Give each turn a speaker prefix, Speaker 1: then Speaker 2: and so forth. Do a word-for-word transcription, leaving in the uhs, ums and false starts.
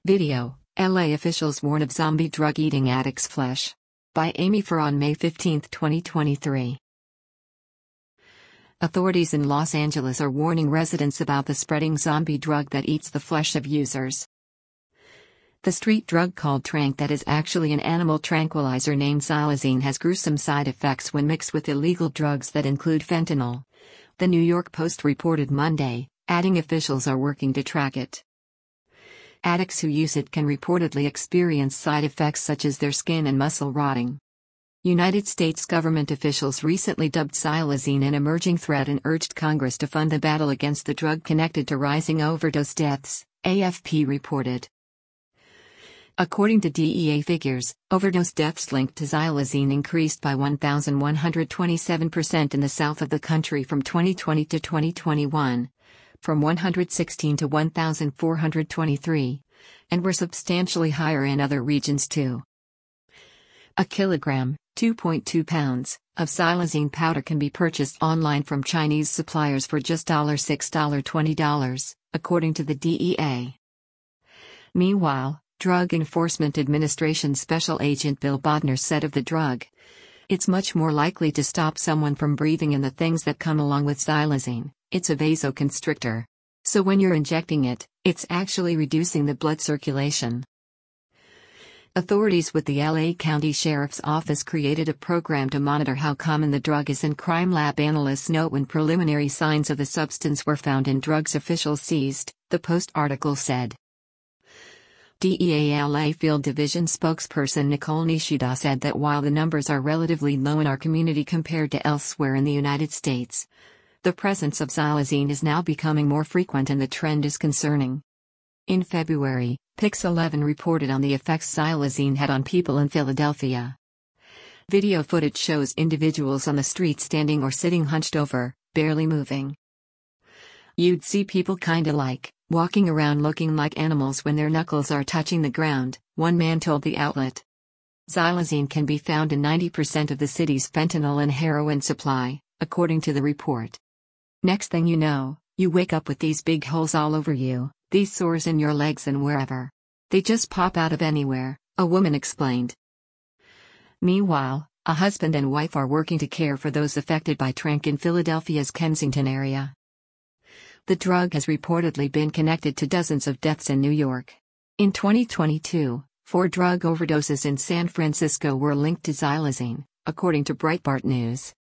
Speaker 1: Video: L A officials warn of zombie drug eating addicts' flesh. By Amy Farr on May fifteenth, twenty twenty-three. Authorities in Los Angeles are warning residents about the spreading zombie drug that eats the flesh of users. The street drug called Tranq, that is actually an animal tranquilizer named xylazine, has gruesome side effects when mixed with illegal drugs that include fentanyl. The New York Post reported Monday, adding officials are working to track it. Addicts who use it can reportedly experience side effects such as their skin and muscle rotting. United States government officials recently dubbed xylazine an emerging threat and urged Congress to fund the battle against the drug connected to rising overdose deaths, A F P reported. According to D E A figures, overdose deaths linked to xylazine increased by one thousand one hundred twenty-seven percent in the south of the country from twenty twenty to twenty twenty-one. From one hundred sixteen to one thousand four hundred twenty-three, and were substantially higher in other regions too. A kilogram, two point two pounds, of xylazine powder can be purchased online from Chinese suppliers for just six to twenty dollars, according to the D E A. Meanwhile, Drug Enforcement Administration Special Agent Bill Bodner said of the drug, "It's much more likely to stop someone from breathing in the things that come along with xylazine. It's a vasoconstrictor. So when you're injecting it, it's actually reducing the blood circulation." Authorities with the L A County Sheriff's Office created a program to monitor how common the drug is, and crime lab analysts note when preliminary signs of the substance were found in drugs officials seized, the Post article said. D E A L A Field Division spokesperson Nicole Nishida said that while the numbers are relatively low in our community compared to elsewhere in the United States, the presence of xylazine is now becoming more frequent and the trend is concerning. In February, Pix eleven reported on the effects xylazine had on people in Philadelphia. Video footage shows individuals on the street standing or sitting hunched over, barely moving. "You'd see people kinda like, walking around looking like animals when their knuckles are touching the ground," one man told the outlet. Xylazine can be found in ninety percent of the city's fentanyl and heroin supply, according to the report. "Next thing you know, you wake up with these big holes all over you, these sores in your legs and wherever. They just pop out of anywhere," a woman explained. Meanwhile, a husband and wife are working to care for those affected by Tranq in Philadelphia's Kensington area. The drug has reportedly been connected to dozens of deaths in New York. In twenty twenty-two, four drug overdoses in San Francisco were linked to xylazine, according to Breitbart News.